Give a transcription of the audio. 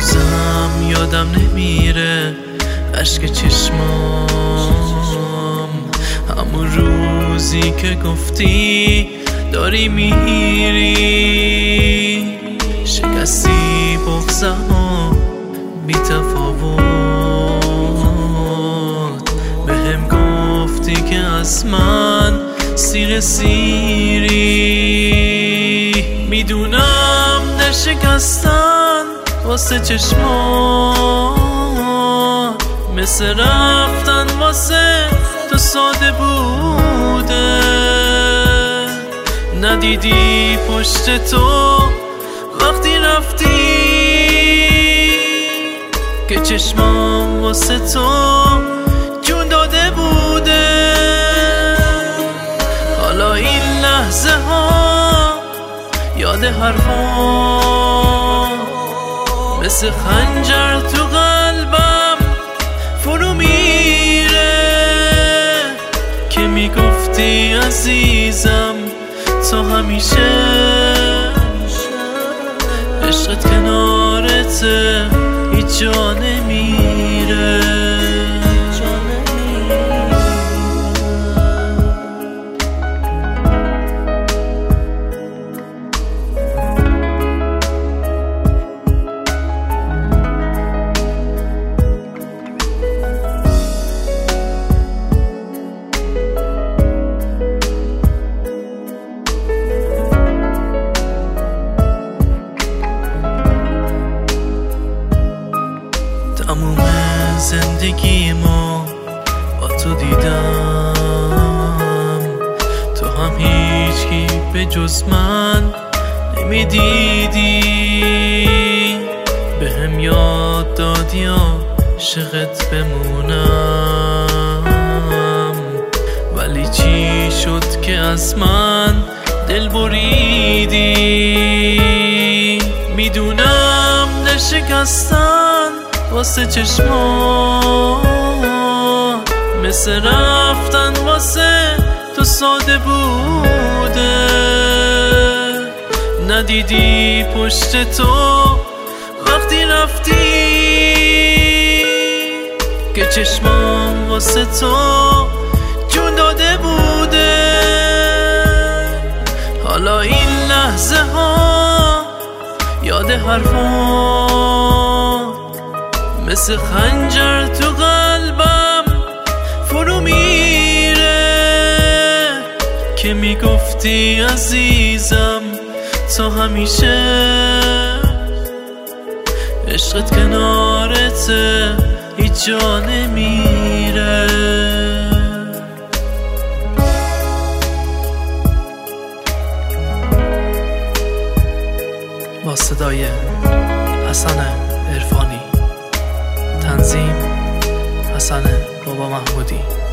هنوزم یادم نمیره اشک چشمام، همون روزی که گفتی داری میری، شکستی بغضمو بی تفاوت، بهم گفتی که از من سیر سیری. میدونم نشکستن واسه چشمات مثل رفتن واسه تو ساده بوده، ندیدی پشت تو وقتی رفتی که چشمام واسه تو جون داده بوده. حالا این لحظه ها یاد حرفا مثل خنجر تو قلبم فرو میره، که میگفتی عزیزم تا همیشه عشقت کنارته هیچ جا نمیره. تموم زندگیمو با تو دیدم، تو هم هیچکی به جز من نمیدیدی، بهم یاد دادی عاشقت بمونم، ولی چی شد که از من دل بریدی. میدونم نشکستن واسه چشمات مثل رفتن واسه تو ساده بوده، ندیدی پشت تو وقتی رفتی که چشمام واسه تو جون داده بوده. حالا این لحظه ها یاد حرفا مثل خنجر تو قلبم فرو میره، که میگفتی عزیزم تا همیشه عشقت کنارته هیچ جا نمیره. با صدای حسن عرفانی، تنظیم حسن بابا محمودی.